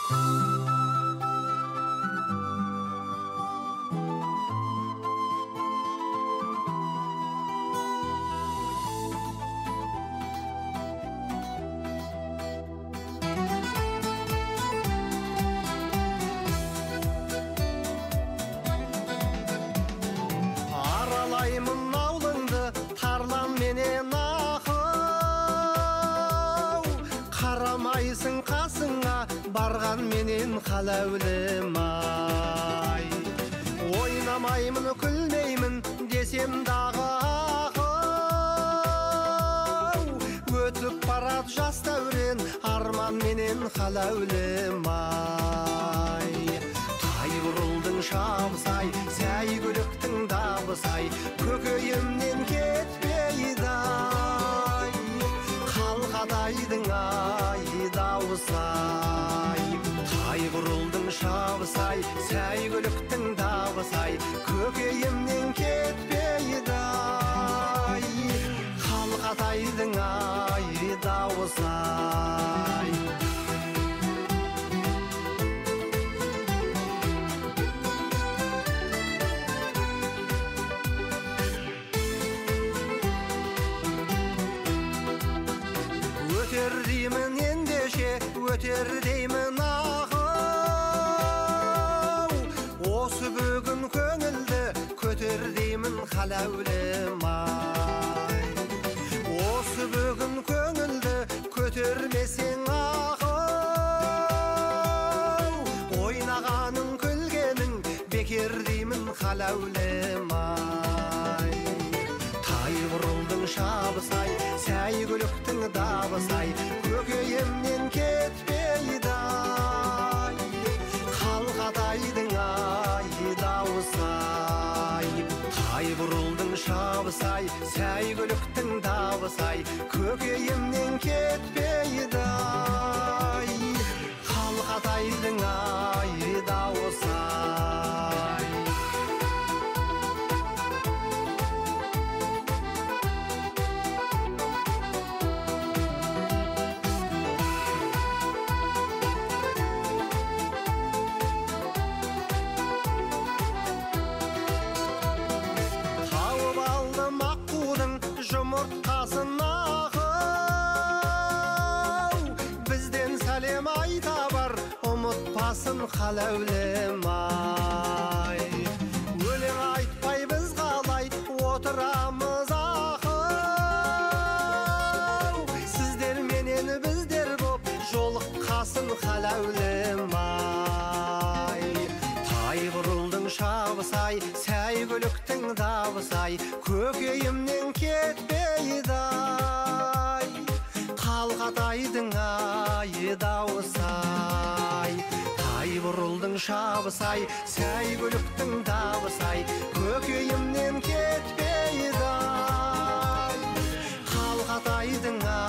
Аралаймын аулыңды тарлан менен ақыл, қарамайсың қасыңа барған менен қаләулім ай. Ойнамаймын күлмеймін десем дағы ақыл, өтіп барат жас дәурен арман менен қаләулім ай. Бұрылдың шабысай, сәйгүліктің дабысай, көкейімнен кетпейді ай. Қалқадайдың ай дауысай, тай бұрылдың шабысай, сәйгүліктің дабысай, көкейімнен кетпейді ай. Қалқадайдың ай дауысай. Өтер деймін ендеше, өтер деймін ақыл, осы бүгін көңілді көтер деймін қаләулім ай. Осы бүгін көңілді көтермесең ақыл, ойнағаның күлгенің бекер деймін қаләулім ай. Тай бұрылдың шабысай, сәйгүліктің дабысай, көкейімнен кетпейді ай. Қалқадайдың ай дауысай, тай бұрылдың шабысай, сәйгүліктің дабысай, көкейімнен кетпейді ай. Қалқадайдың ай дауысай. Жұмыртқасын ақыл, бізден сәлем айта бар, ұмытпасын қаләулім ай. Өлең айтпай біз қалай отырамыз ақыл, сіздер менен біздер боп жолыққасын қаләулім ай. Тай бұрылдың шабысай, сәйгүліктің дабысай, көкейімнен кетпейді ай. Қалқадайдың ай дауысай, тай бұрылдың шабысай, сәйгүліктің дабысай, көкейімнен кетпейді ай. Қалқадайдың ай